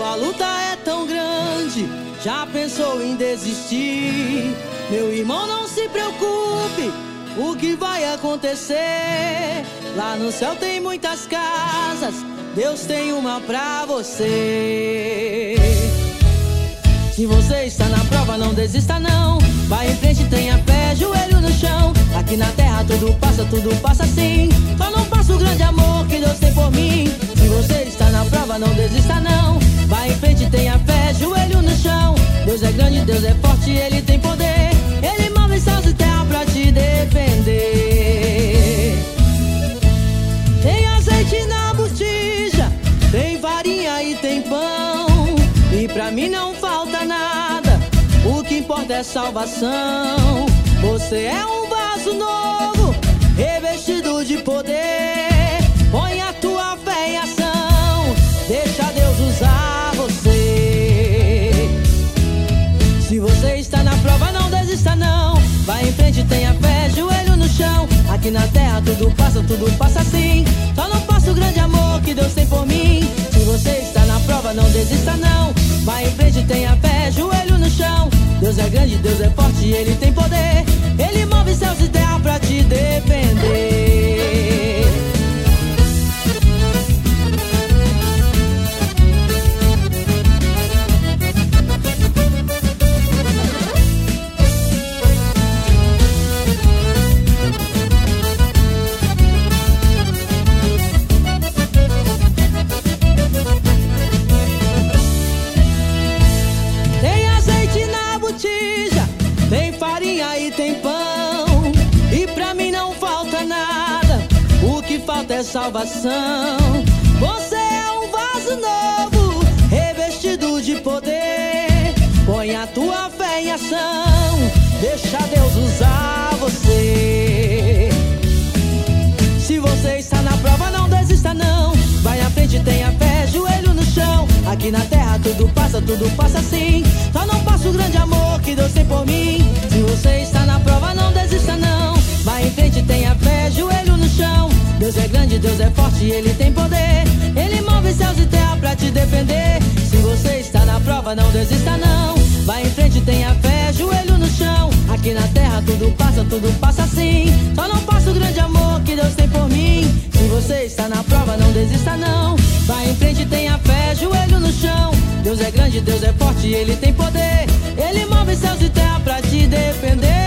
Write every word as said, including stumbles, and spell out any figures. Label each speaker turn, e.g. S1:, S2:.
S1: a luta é tão grande, já pensou em desistir? Meu irmão, não se preocupe, o que vai acontecer? Lá no céu tem muitas casas, Deus tem uma pra você. Se você está na prova, não desista não. Vai em frente, tenha fé, joelho no chão. Aqui na terra tudo passa, tudo passa sim. Só não passa o grande amor que Deus tem por mim. Se você está na prova, não desista não. Vai em frente, tenha fé, joelho no chão. Deus é grande, Deus é forte, Ele tem poder. Ele move céus e terra pra te defender. Tem azeite na botija, tem farinha e tem pão. E pra mim não falta nada, o que importa é salvação. Você é um vaso novo, revestido de poder. Põe a tua fé em ação, deixa Deus usar você. Se você está na prova, não desista não. Vai em frente, tenha fé, joelho no chão. Aqui na terra tudo passa, tudo passa sim. Só não passa o grande amor que Deus tem por mim. Se você está na prova, não desista não. Vai em frente, tenha fé, joelho no chão. Deus é grande, Deus é forte, Ele tem poder. Ele move céus e terra pra te defender. Tem farinha e tem pão, e pra mim não falta nada, o que falta é salvação. Você é um vaso novo, revestido de poder. Põe a tua fé em ação, deixa Deus usar você. Se você está na prova, não desista não. Vai à frente, tenha fé, joelho no chão. Aqui na terra tudo passa, tudo passa sim. Só não passa o grande amor que Deus tem por mim. Se você está na prova, não desista não. Vai em frente, tenha fé, joelho no chão. Deus é grande, Deus é forte, Ele tem poder. Ele move céus e terra pra te defender. Se você está na prova, não desista não. Vai em frente, tenha fé, joelho no chão. Aqui na terra tudo passa, tudo passa sim. Só não passa o grande amor que Deus tem por mim. Se você está na prova, não desista não. Vai em frente, tenha fé, joelho no chão. Deus é grande, Deus é forte, Ele tem poder. Ele move céus e terra pra te defender.